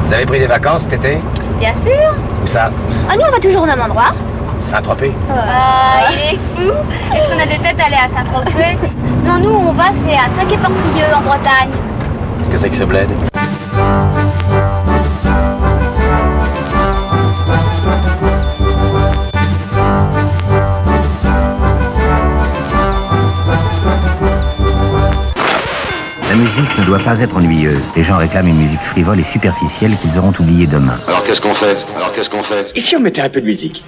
Vous avez pris des vacances cet été? Bien sûr. Où ça? Ah, nous, on va toujours au même endroit. Saint-Tropez? Il est fou. Est-ce qu'on a peut-être aller à Saint-Tropez? Non, nous, on va, c'est à Saint-Quay-Portrieux, en Bretagne. Qu'est-ce que c'est que ce bled? La musique ne doit pas être ennuyeuse. Les gens réclament une musique frivole et superficielle qu'ils auront oubliée demain. Alors qu'est-ce qu'on fait? Et si on mettait un peu de musique?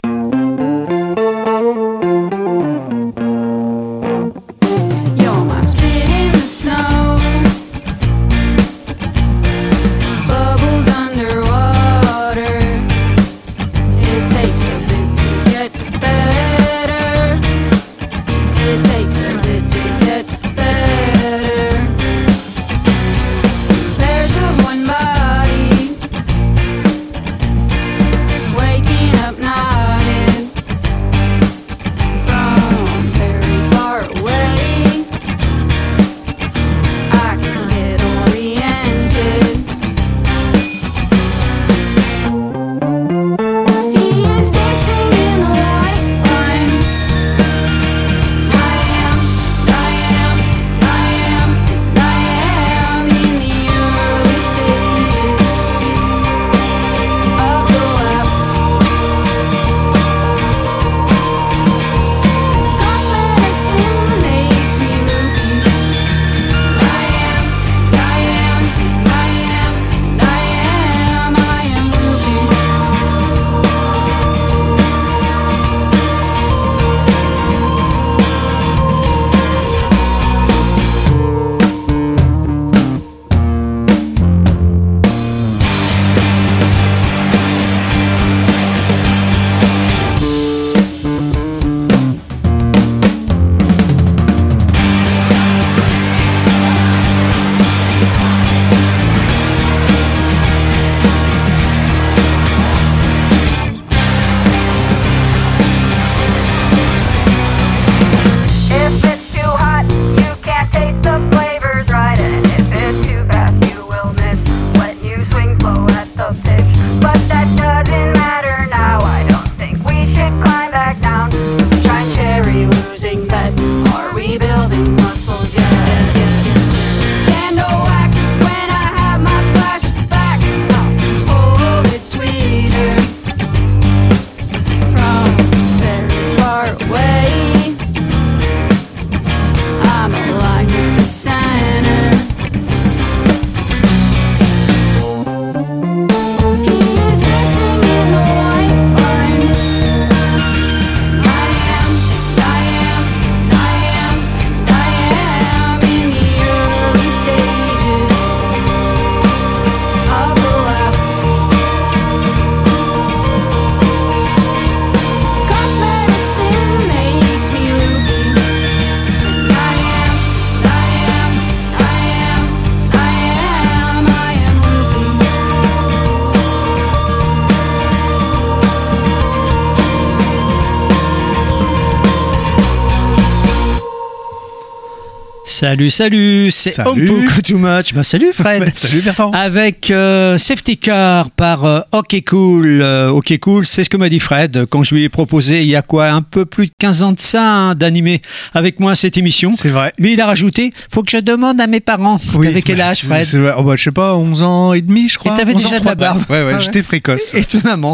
Salut, c'est Ompoku Too Much. Salut Fred. Salut Bertrand. Avec Safety Car par OK Cool. OK Cool, c'est ce que m'a dit Fred quand je lui ai proposé il y a un peu plus de 15 ans de ça, d'animer avec moi cette émission. C'est vrai. Mais il a rajouté, faut que je demande à mes parents. Oui, t'avais quel âge, Fred? Je sais pas, 11 ans et demi, je crois. Et t'avais déjà de la barbe. Ouais, j'étais précoce. Étonnamment.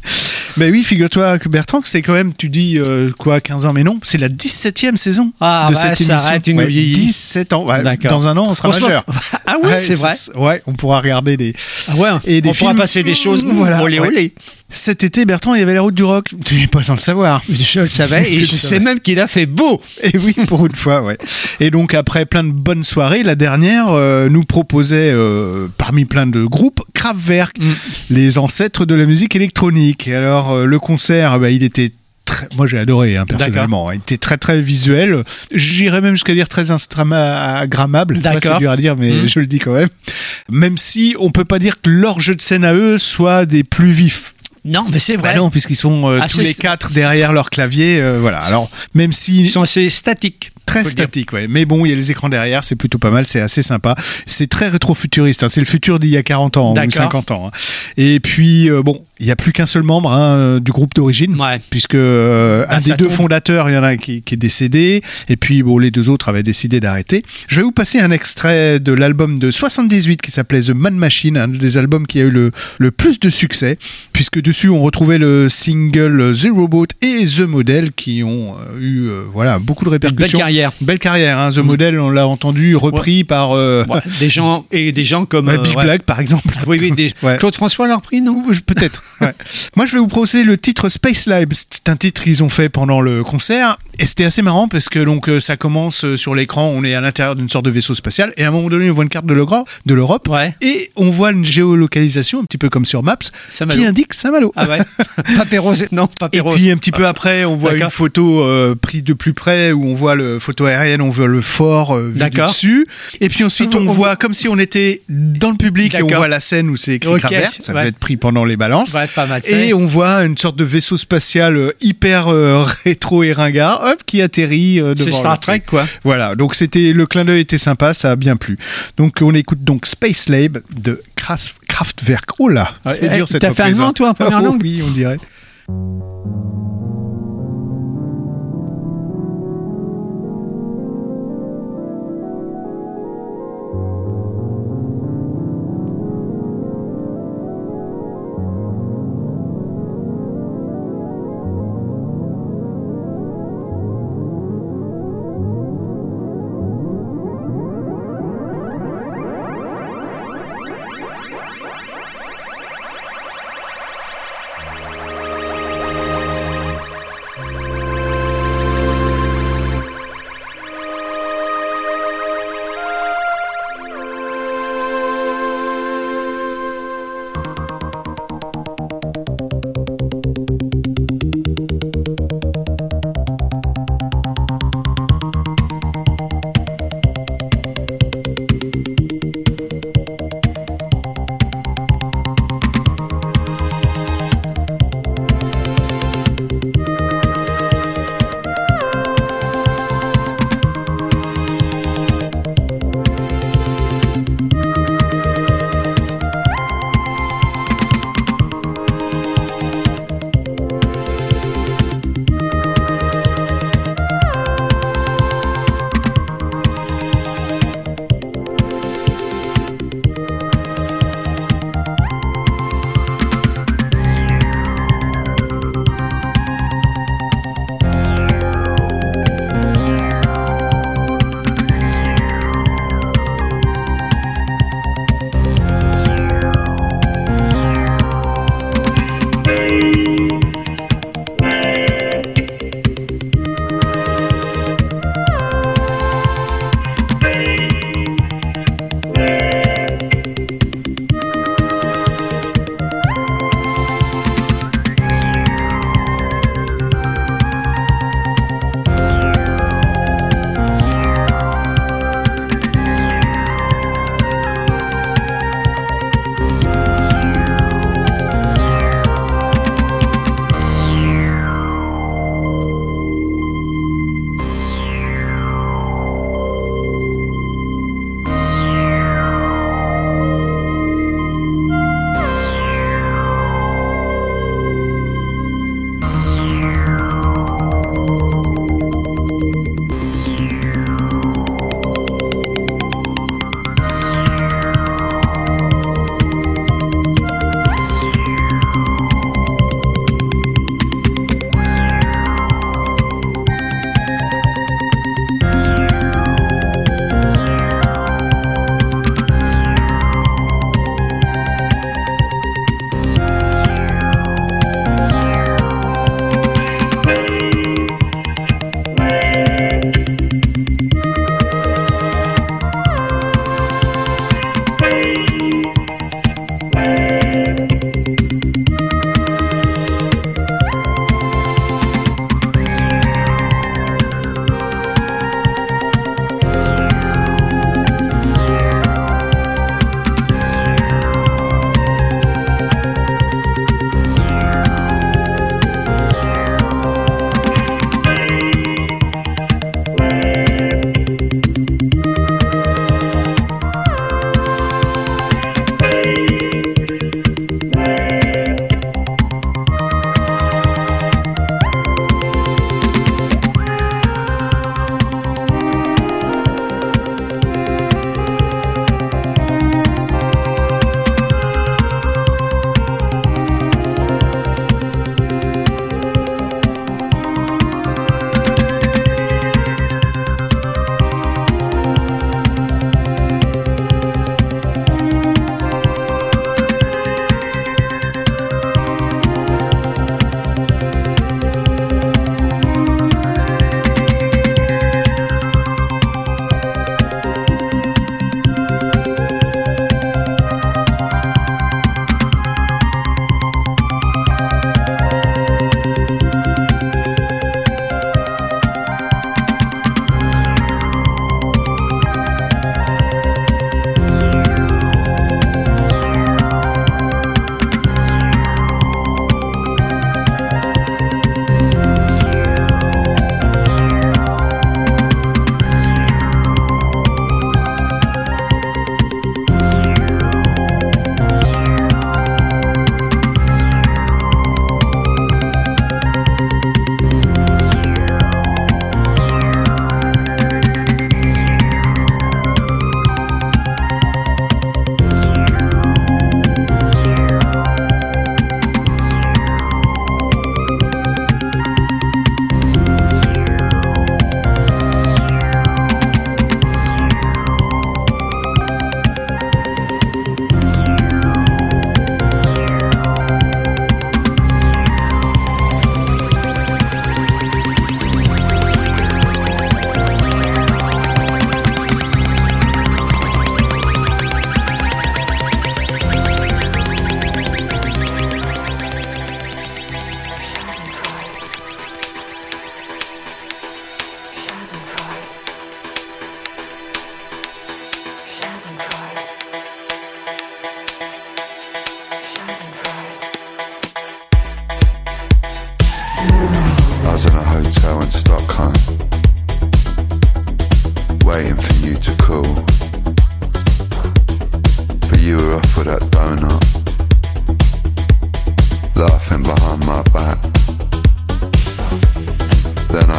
Ben oui, figure-toi que Bertrand, que c'est quand même, tu dis 15 ans, mais non, c'est la 17e saison de cette émission. Arrête, une vieillie. 17 ans. Ouais, dans un an, on sera majeur. Ah ouais, c'est vrai. Ouais, on pourra regarder des. Ah ouais, et des on films. pourra passer des choses. Voilà. Olé. Cet été, Bertrand, il y avait la route du rock. Tu n'es pas sans le savoir. Je le savais et je sais même qu'il a fait beau. Et oui, pour une fois, ouais. Et donc, après plein de bonnes soirées, la dernière nous proposait, parmi plein de groupes, Kraftwerk, les ancêtres de la musique électronique. Alors, le concert, il était moi j'ai adoré personnellement. Il était très très visuel. J'irais même jusqu'à dire très instagrammable. C'est dur à dire, mais je le dis quand même. Même si on peut pas dire que leur jeu de scène à eux soit des plus vifs. Non, mais c'est vrai. Bah non, puisqu'ils sont tous les quatre derrière leur clavier. Voilà. Alors, même si ils sont assez statiques. Très statique, ouais. Mais bon, il y a les écrans derrière, c'est plutôt pas mal, c'est assez sympa. C'est très rétro-futuriste, hein. C'est le futur d'il y a 40 ans ou 50 ans. Hein. Et puis, bon, il n'y a plus qu'un seul membre du groupe d'origine, puisque un des deux fondateurs, il y en a qui est décédé, et puis bon, les deux autres avaient décidé d'arrêter. Je vais vous passer un extrait de l'album de 78 qui s'appelait The Man Machine, un des albums qui a eu le plus de succès, puisque dessus on retrouvait le single The Robot et The Model qui ont eu voilà, beaucoup de répercussions. Belle carrière, hein. The Model, on l'a entendu repris par des gens comme Big Black par exemple. Oui, Claude François l'a repris, non? Peut-être. Ouais. Moi, je vais vous proposer le titre Space Lab. C'est un titre qu'ils ont fait pendant le concert. Et c'était assez marrant parce que donc ça commence sur l'écran, on est à l'intérieur d'une sorte de vaisseau spatial et à un moment donné on voit une carte de l'Europe et on voit une géolocalisation un petit peu comme sur Maps qui indique Saint-Malo. Ah ouais. Papéros. Et puis un petit peu après on voit une photo prise de plus près où on voit le photo aérienne, on voit le fort vu dessus. Et puis ensuite on voit comme si on était dans le public et on voit la scène où c'est écrit Kraftwerk. Ça peut être pris pendant les balances. Ouais, pas mal fait. Et on voit une sorte de vaisseau spatial hyper rétro et ringard. Qui atterrit devant. C'est Star Trek, quoi. Voilà, donc le clin d'œil était sympa, ça a bien plu. Donc on écoute donc Space Lab de Kraftwerk. Oh là, c'est dur cette reprise. T'as fait allemand, toi, en première langue? Oui, on dirait.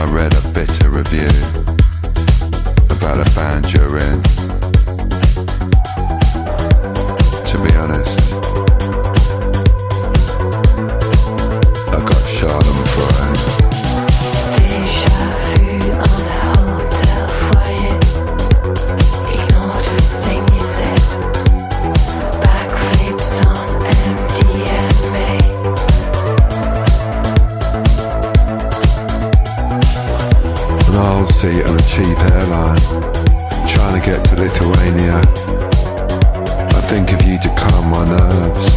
read a bitter review about a band you're in. To be honest, I got Schadenfreude. Déjà vu en hotel foyer, ignored everything you said. Backflips on MDMA. An aisle seat on a cheap airline, trying to get to Lithuania. I think of you to calm my nerves.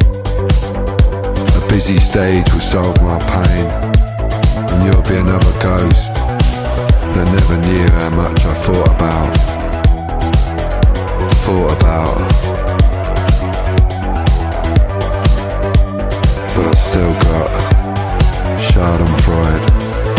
A busy stage will solve my pain, and you'll be another ghost that never knew how much I thought about. But I've still got Schadenfreude.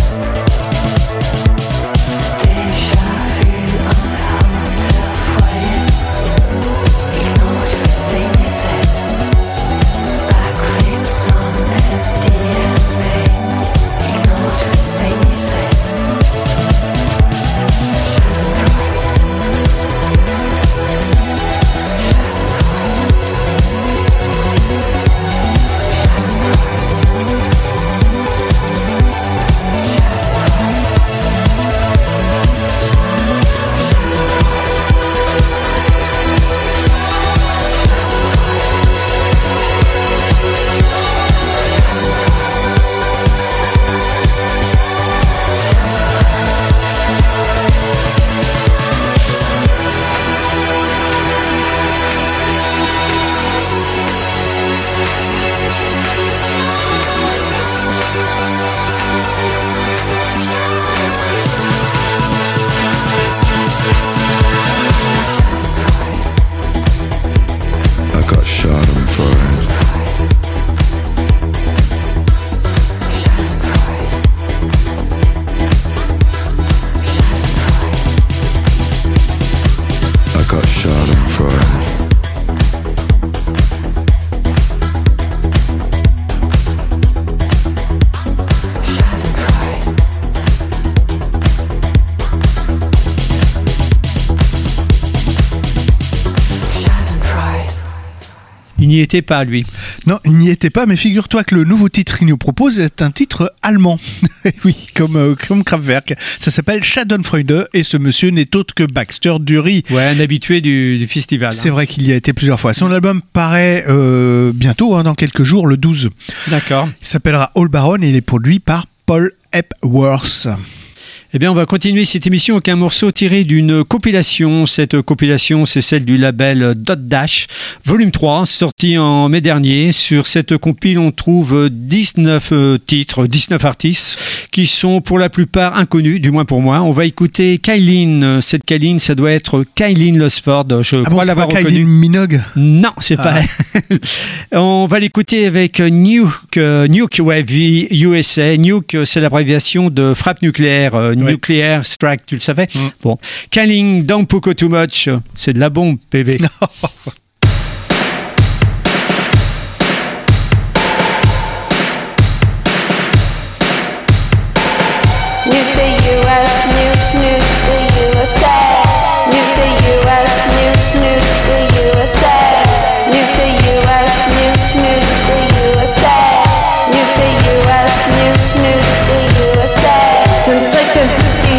Il n'y était pas, lui. Non, il n'y était pas, mais figure-toi que le nouveau titre qu'il nous propose est un titre allemand. Oui, comme Kraftwerk. Ça s'appelle Schadenfreude et ce monsieur n'est autre que Baxter Dury. Ouais, un habitué du festival. C'est vrai qu'il y a été plusieurs fois. Son album paraît bientôt, dans quelques jours, le 12. D'accord. Il s'appellera All Baron et il est produit par Paul Epworth. Eh bien, on va continuer cette émission avec un morceau tiré d'une compilation. Cette compilation, c'est celle du label Dot Dash, volume 3, sorti en mai dernier. Sur cette compile, on trouve 19 titres, 19 artistes, qui sont pour la plupart inconnus, du moins pour moi. On va écouter Kylie. Cette Kylie, ça doit être Kylie Lunsford. Je crois l'avoir reconnue. Kylie Minogue ? Non, c'est pas elle. On va l'écouter avec Nuke Wave USA. Nuke, c'est l'abréviation de frappe nucléaire. Nuclear Strike, tu le savais? Bon. Killing Don't Poco Too Much, c'est de la bombe, bébé.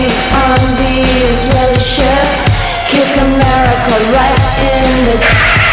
Right in the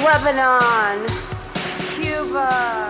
Lebanon, Cuba.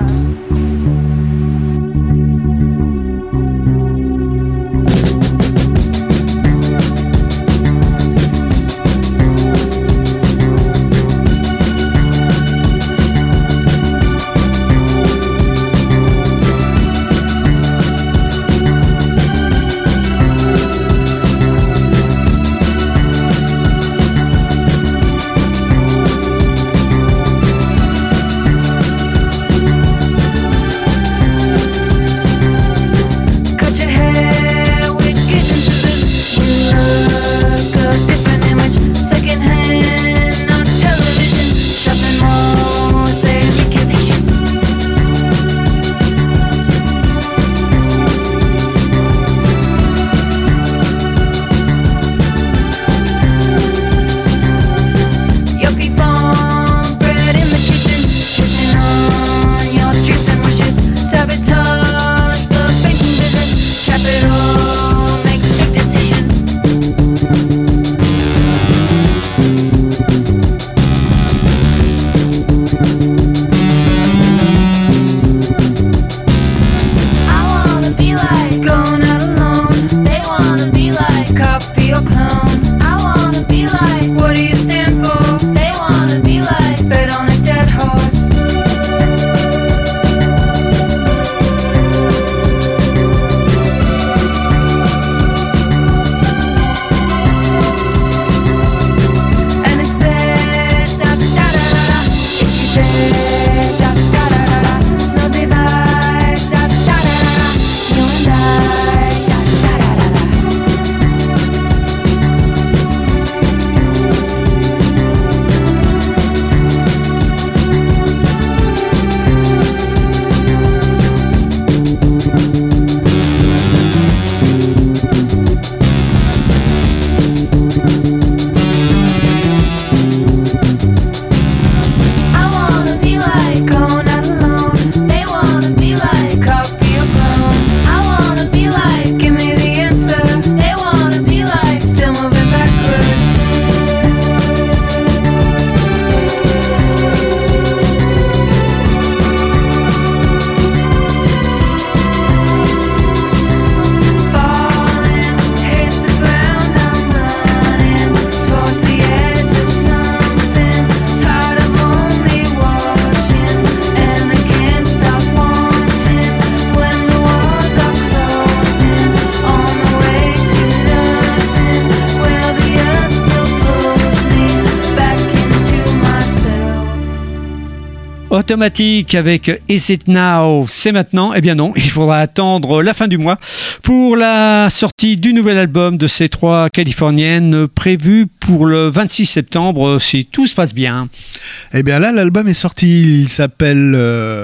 Automatique avec Is It Now? C'est maintenant? Eh bien non, il faudra attendre la fin du mois pour la sortie du nouvel album de ces trois Californiennes prévu pour le 26 septembre si tout se passe bien. Eh bien là, l'album est sorti, il s'appelle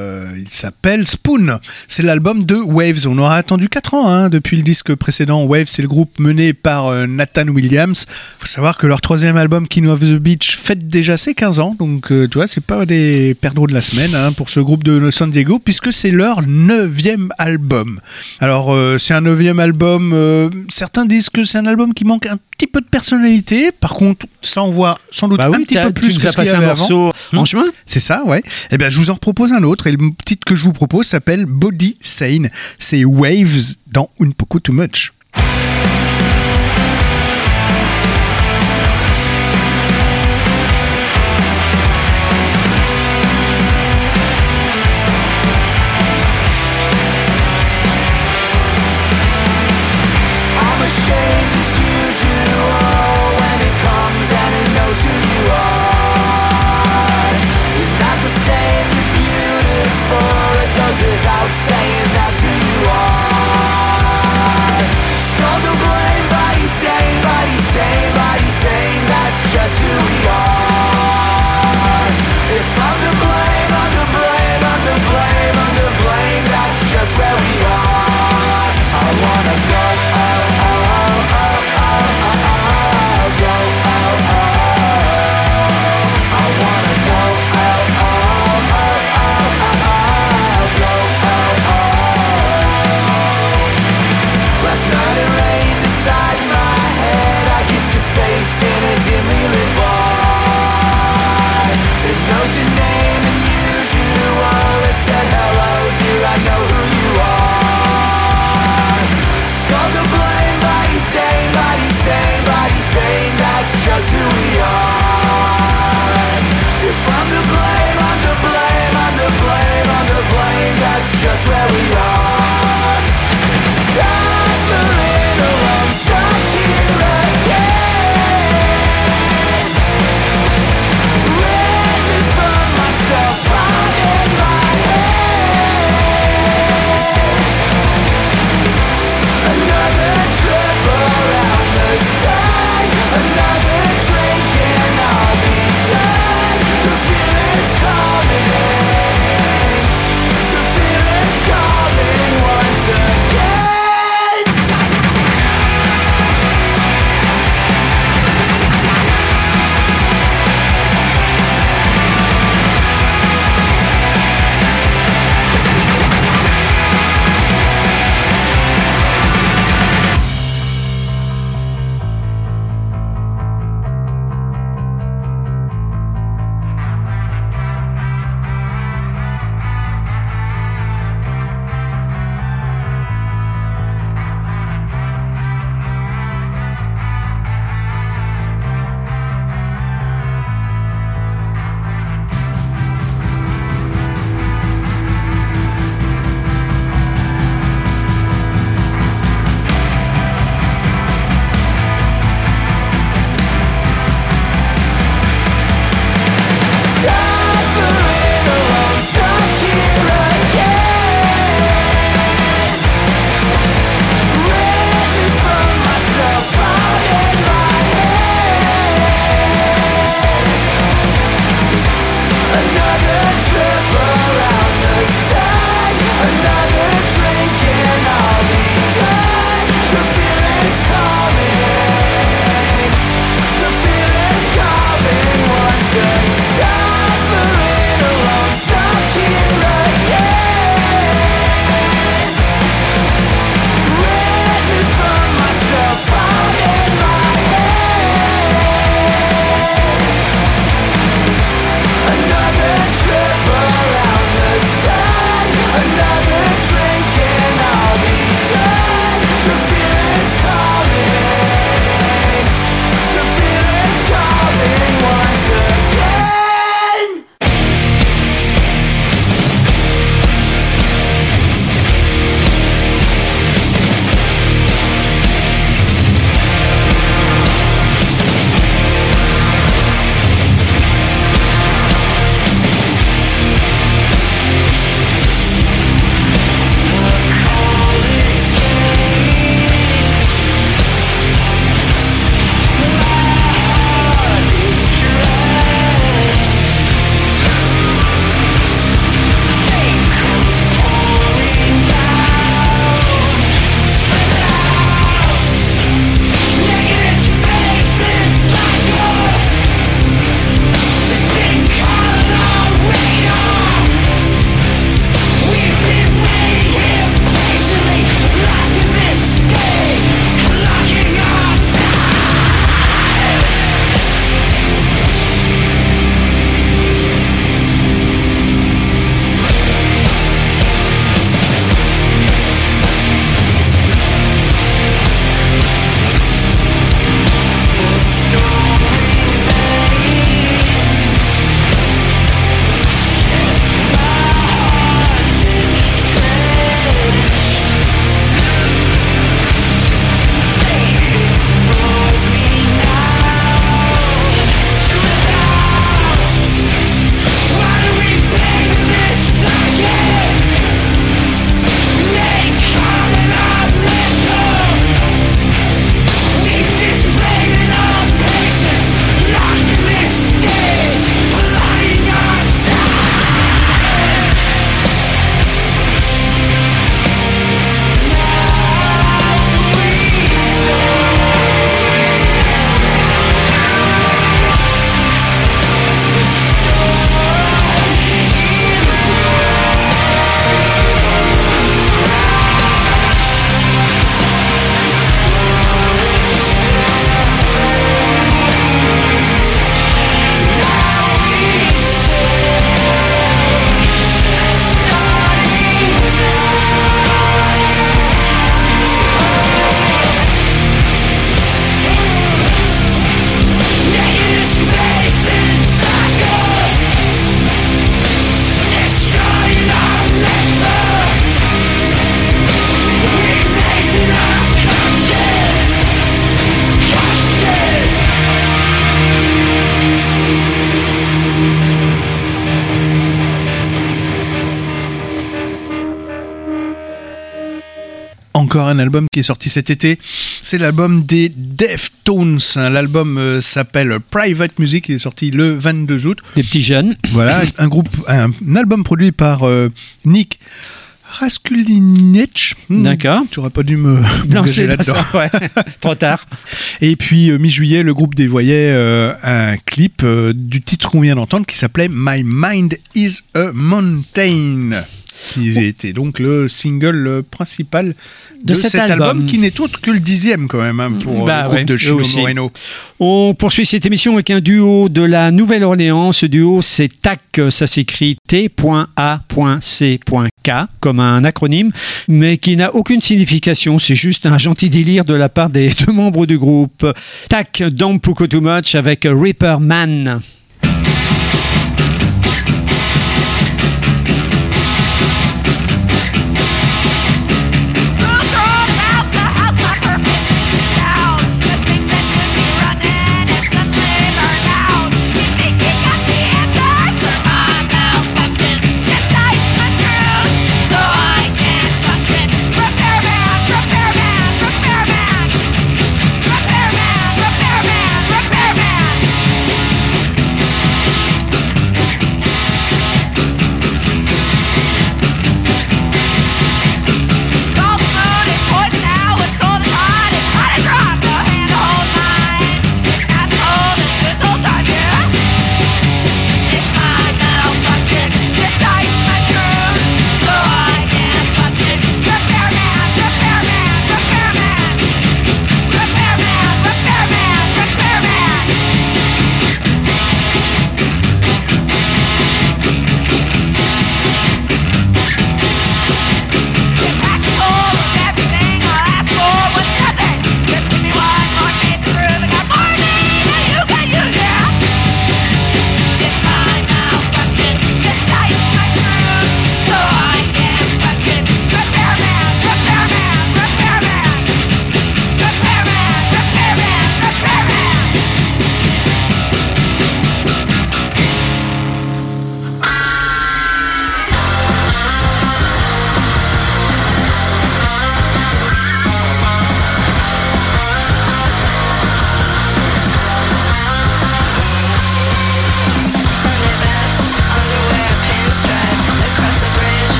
Spoon. C'est l'album de Waves. On aura attendu 4 ans depuis le disque précédent. Waves, c'est le groupe mené par Nathan Williams. Il faut savoir que leur troisième album, King of the Beach, fête déjà ses 15 ans. Donc tu vois, c'est pas des perdreaux de la semaine pour ce groupe de San Diego, puisque c'est leur 9e album. Alors c'est un 9e album, certains disent que c'est un album qui manque un petit peu de personnalité. Par contre, ça on voit sans doute un petit peu plus que ce qu'il y avait avant. Morceau en chemin. C'est ça, ouais. Eh bien, je vous en propose un autre, et le titre que je vous propose s'appelle Body Sane. C'est Waves dans Un Poco Too Much. Without saying that's who you are. Encore un album qui est sorti cet été, c'est l'album des Deftones. L'album s'appelle Private Music, il est sorti le 22 août. Des petits jeunes. Voilà, un album produit par Nick Raskulinecz. D'accord. J'aurais pas dû me lancer là-dedans. Ouais. Trop tard. Et puis mi-juillet, le groupe dévoyait un clip du titre qu'on vient d'entendre qui s'appelait My Mind is a Mountain. Qui était donc le single principal de cet album, qui n'est autre que le 10e quand même pour le groupe de Chino Moreno. On poursuit cette émission avec un duo de la Nouvelle-Orléans. Ce duo, c'est TAC, ça s'écrit T.A.C.K, comme un acronyme, mais qui n'a aucune signification. C'est juste un gentil délire de la part des deux membres du groupe. TAC, Don't Puko Too Much avec Reaper Man. Repairman.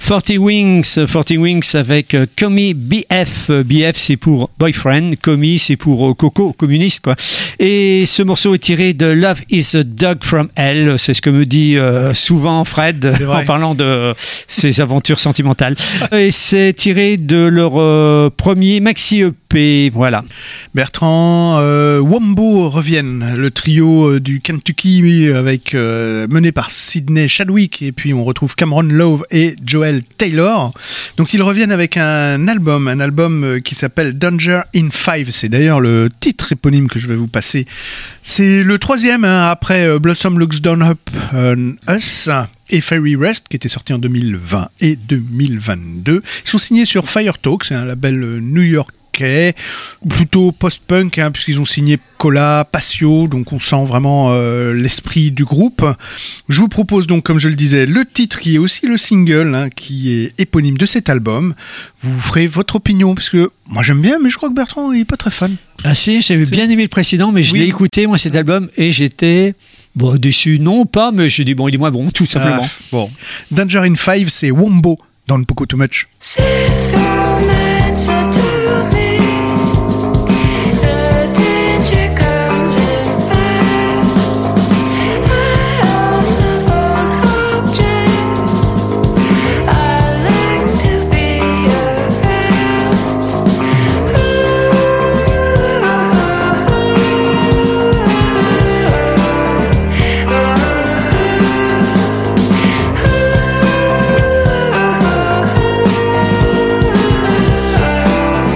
40 Wings avec Commie BF. BF c'est pour boyfriend, Commie c'est pour Coco, communiste quoi. Et ce morceau est tiré de Love is a Dog from Hell, c'est ce que me dit souvent Fred en parlant de ses aventures sentimentales. Et c'est tiré de leur premier maxi EP, voilà. Bertrand, Wombo reviennent, le trio du Kentucky avec mené par Sidney Chadwick, et puis on retrouve Cameron Love et Joel Taylor. Donc ils reviennent avec un album qui s'appelle Danger in Five. C'est d'ailleurs le titre éponyme que je vais vous passer. C'est le troisième après Blossom Looks Down Up on Us et Fairy Rest qui était sorti en 2020 et 2022. Ils sont signés sur Fire Talk, c'est un label new-yorkais, plutôt post-punk puisqu'ils ont signé Cola, Passio, donc on sent vraiment l'esprit du groupe. Je vous propose donc, comme je le disais, le titre qui est aussi le single qui est éponyme de cet album. Vous ferez votre opinion parce que moi j'aime bien, mais je crois que Bertrand il est pas très fan. Ah si, j'avais bien aimé le précédent, mais je l'ai écouté moi cet album et j'étais déçu, non pas, mais j'ai dit il est moins bon tout simplement. Bon, Danger in Five, c'est Wombo dans le Poco Too Much. Thank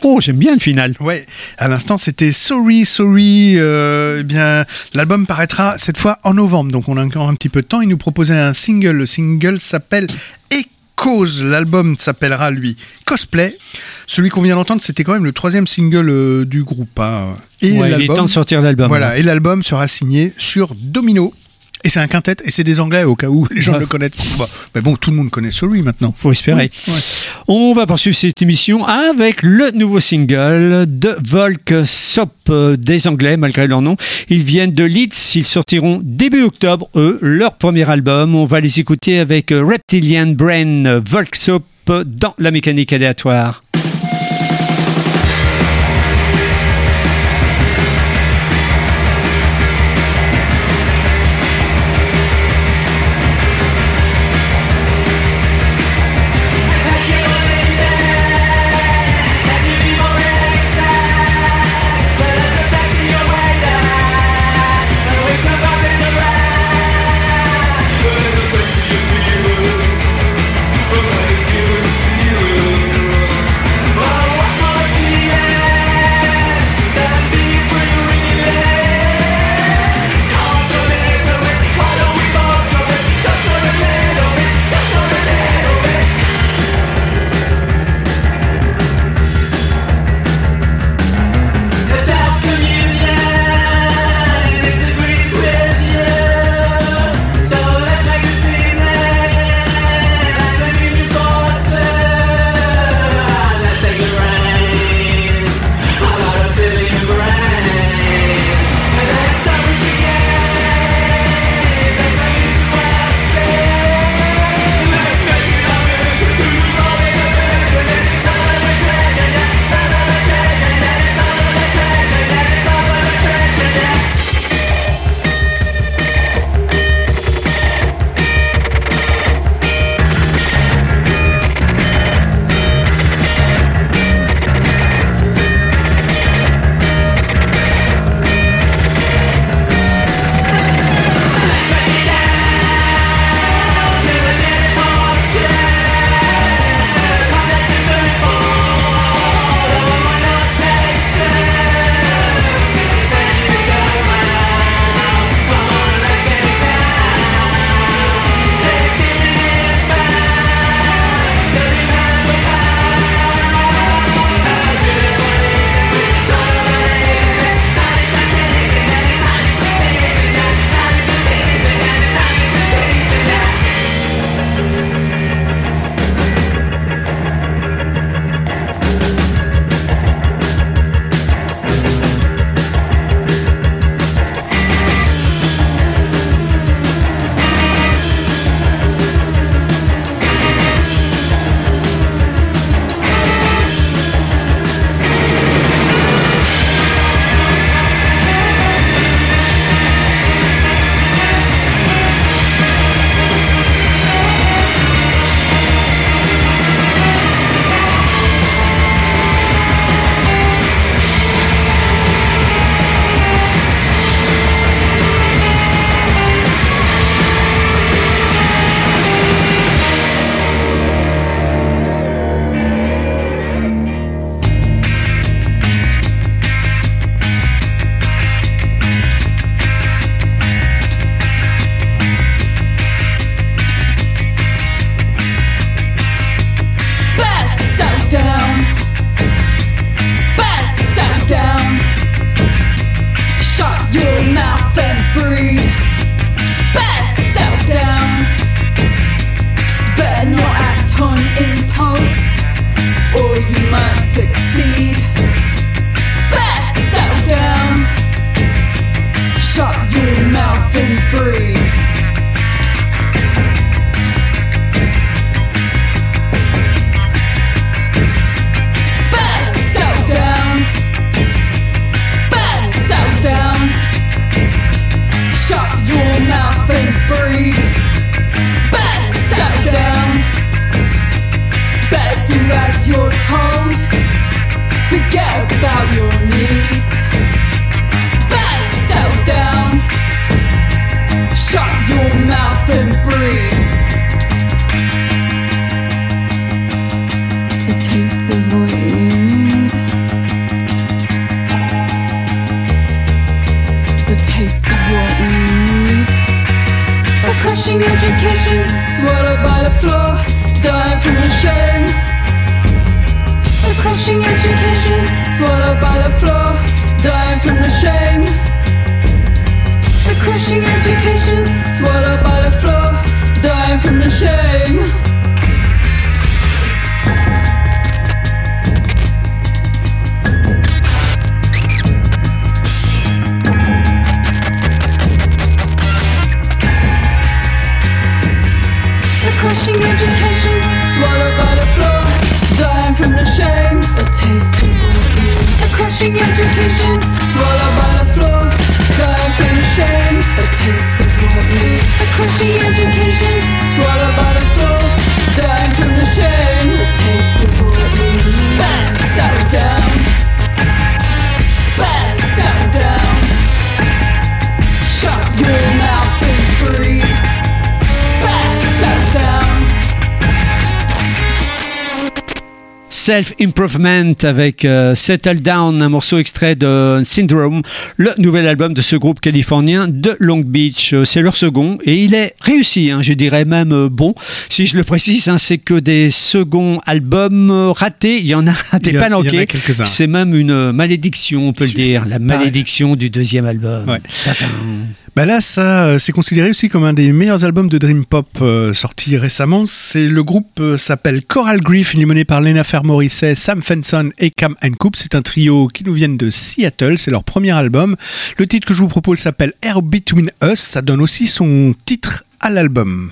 Oh, j'aime bien le final. Ouais, à l'instant c'était Sorry. Eh bien, l'album paraîtra cette fois en novembre, donc on a encore un petit peu de temps. Il nous proposait un single. Le single s'appelle Echoes. L'album s'appellera lui Cosplay. Celui qu'on vient d'entendre, c'était quand même le 3e single du groupe. Hein. Et Ouais, il est temps de sortir l'album. Voilà, là. et l'album sera signé sur Domino. Et c'est un quintet, et c'est des Anglais au cas où les gens le connaissent. Bon, mais bon, tout le monde connaît Sorry maintenant. Faut espérer. Ouais. On va poursuivre cette émission avec le nouveau single de Volk Sop des Anglais, malgré leur nom. Ils viennent de Leeds, ils sortiront début octobre, eux, leur premier album. On va les écouter avec Reptilian Brain, Volk Sop dans la mécanique aléatoire. A taste of what you need. Self-Improvement avec Settle Down, un morceau extrait de Syndrome, le nouvel album de ce groupe californien de Long Beach. C'est leur second et il est réussi, je dirais même bon. Si je le précise, c'est que des seconds albums ratés, il y en a des palanqués. C'est même une malédiction, on peut le dire, la malédiction du deuxième album. Ouais. Là, ça, c'est considéré aussi comme un des meilleurs albums de Dream Pop sortis récemment. Le groupe s'appelle Coral Grief, il est mené par Lena Fair-Morrissey, Sam Fenson et Cam Hancock. C'est un trio qui nous viennent de Seattle, c'est leur premier album. Le titre que je vous propose s'appelle Air Between Us, ça donne aussi son titre à l'album.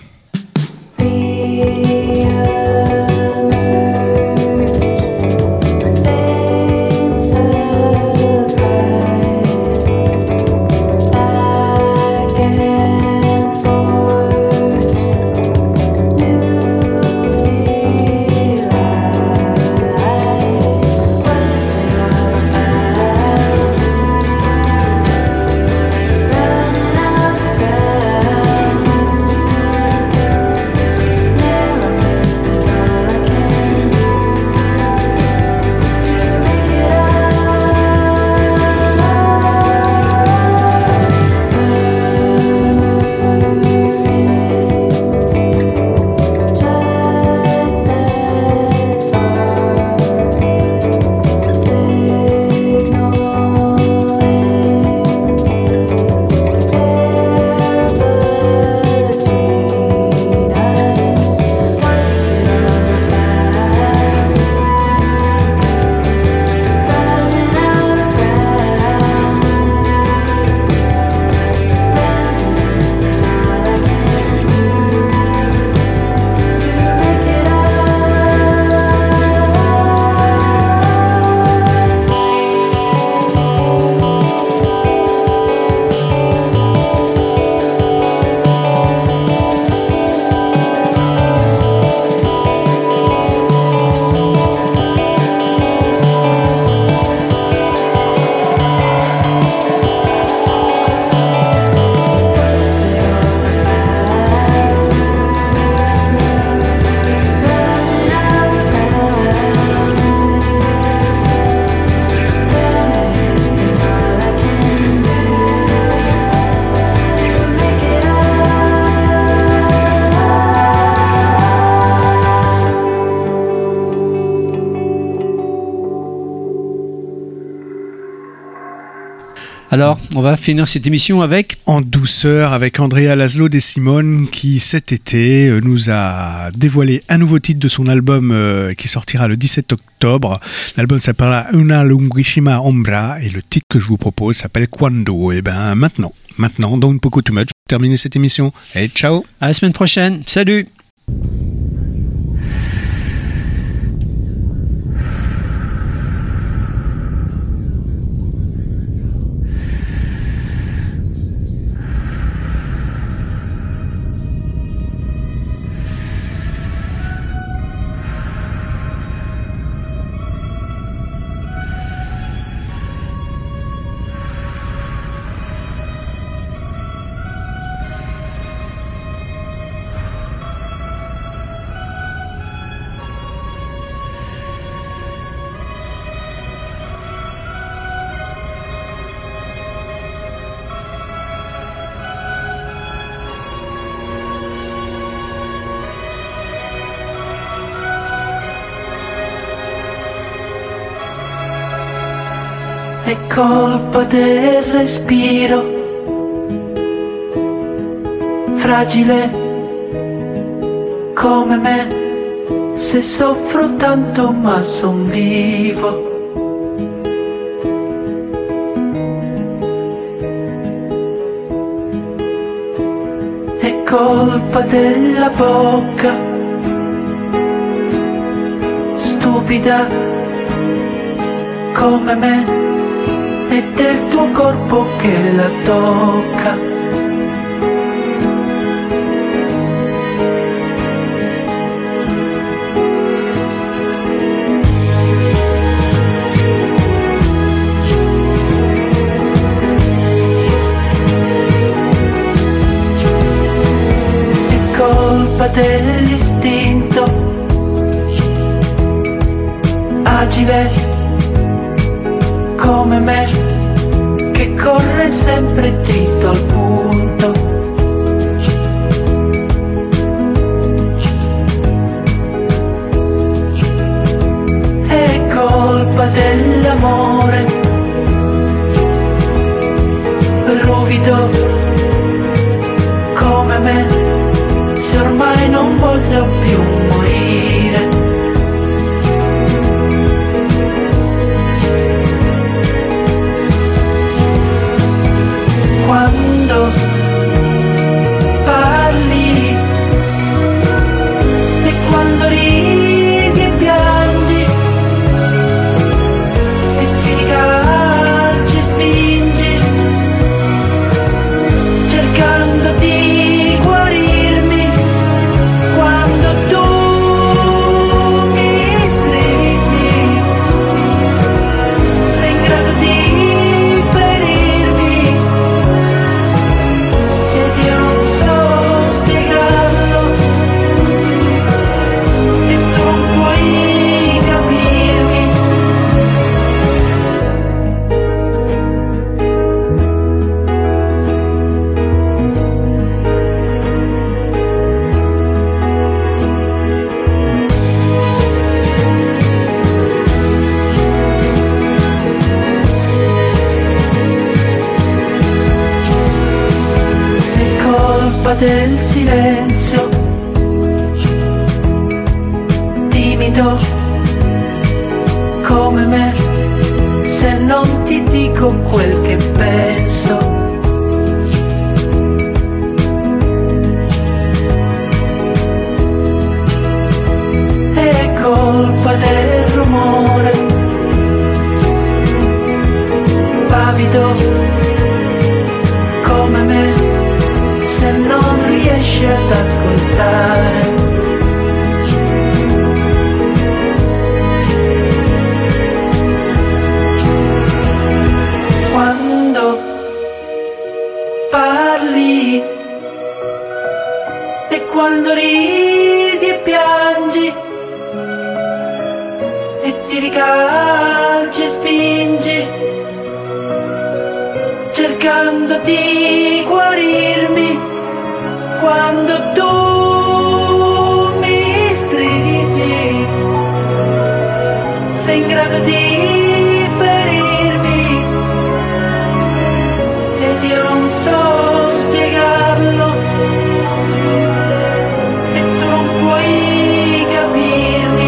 Alors, on va finir cette émission avec... En douceur, avec Andrea Laszlo De Simone, qui cet été nous a dévoilé un nouveau titre de son album qui sortira le 17 octobre. L'album s'appellera Una Lunghissima Ombra et le titre que je vous propose s'appelle Quando. Et maintenant, don't poco too much pour terminer cette émission. Et ciao. À la semaine prochaine. Salut. È colpa del respiro, fragile come me, se soffro tanto ma son vivo. È colpa della bocca, stupida come me, e del tuo corpo che la tocca. È colpa dell'istinto, agile come me, che corre sempre dritto al punto. È colpa dell'amore, ruvido come me, se ormai non voglio più morire. Quando parli e quando ridi e piangi e ti calci e spingi, cercando di guarirmi, quando tu mi stringi, sei in grado di ferirmi ed io non so spiegarlo e tu non puoi capirmi. È colpa del silenzio, timido come me, se non ti dico quel che penso. È colpa del rumore, pavido come me, se non riesci ad ascoltare. Quando parli e quando ridi e piangi e ti ricalci e spingi, cercando di guarirmi, quando tu mi stringi, sei in grado di ferirmi ed io non so spiegarlo e tu non puoi capirmi.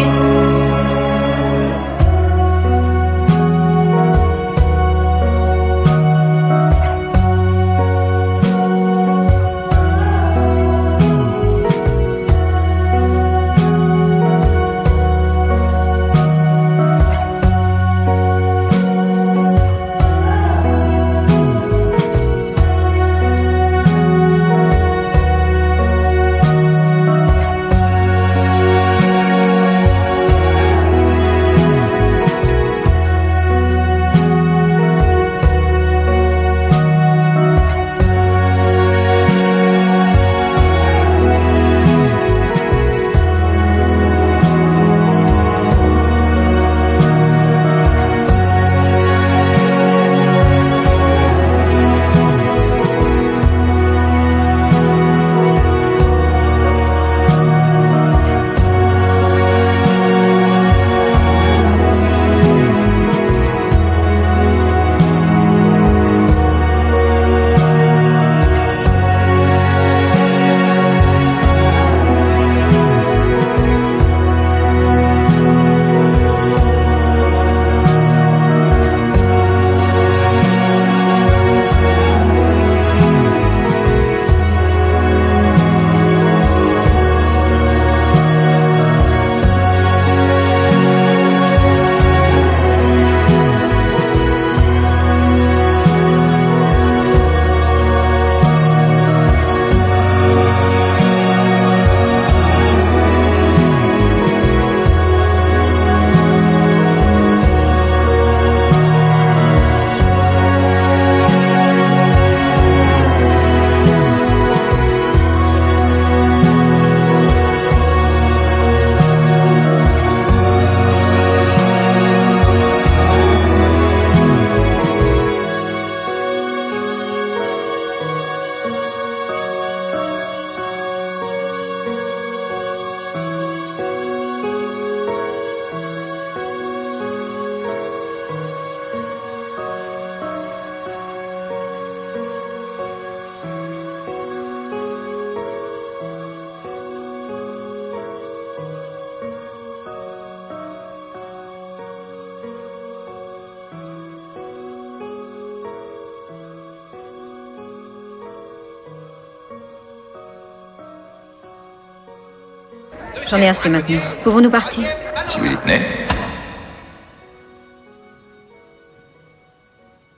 J'en ai assez maintenant. Pouvons-nous partir? Si vous y tenez.